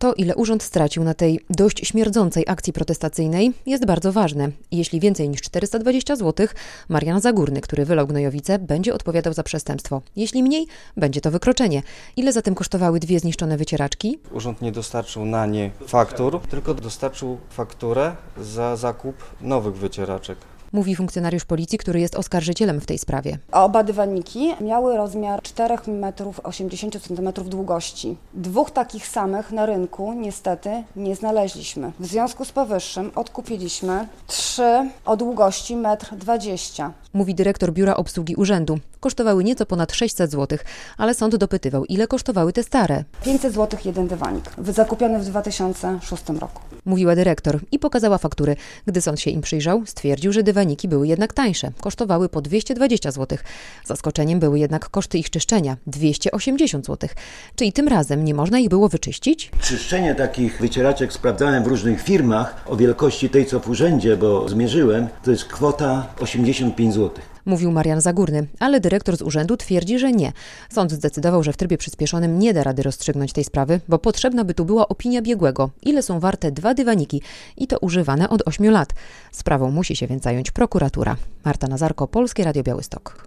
To, ile urząd stracił na tej dość śmierdzącej akcji protestacyjnej, jest bardzo ważne. Jeśli więcej niż 420 zł, Marian Zagórny, który wylał gnojowice, będzie odpowiadał za przestępstwo. Jeśli mniej, będzie to wykroczenie. Ile zatem kosztowały 2 zniszczone wycieraczki? Urząd nie dostarczył na nie faktur, tylko dostarczył fakturę za zakup nowych wycieraczek. Mówi funkcjonariusz policji, który jest oskarżycielem w tej sprawie. Oba dywaniki miały rozmiar 4,80 cm długości. 2 takich samych na rynku niestety nie znaleźliśmy. W związku z powyższym odkupiliśmy 3 o długości 1,20 m. Mówi dyrektor Biura Obsługi Urzędu. Kosztowały nieco ponad 600 zł, ale sąd dopytywał, ile kosztowały te stare. 500 zł jeden dywanik, zakupiony w 2006 roku. Mówiła dyrektor i pokazała faktury. Gdy sąd się im przyjrzał, stwierdził, że dywaniki były jednak tańsze. Kosztowały po 220 zł. Zaskoczeniem były jednak koszty ich czyszczenia. 280 zł. Czy i tym razem nie można ich było wyczyścić? Czyszczenie takich wycieraczek sprawdzałem w różnych firmach o wielkości tej, co w urzędzie, bo zmierzyłem, to jest kwota 85 zł. Mówił Marian Zagórny, ale dyrektor z urzędu twierdzi, że nie. Sąd zdecydował, że w trybie przyspieszonym nie da rady rozstrzygnąć tej sprawy, bo potrzebna by tu była opinia biegłego. Ile są warte 2 dywaniki i to używane od 8 lat. Sprawą musi się więc zająć prokuratura. Marta Nazarko, Polskie Radio Białystok.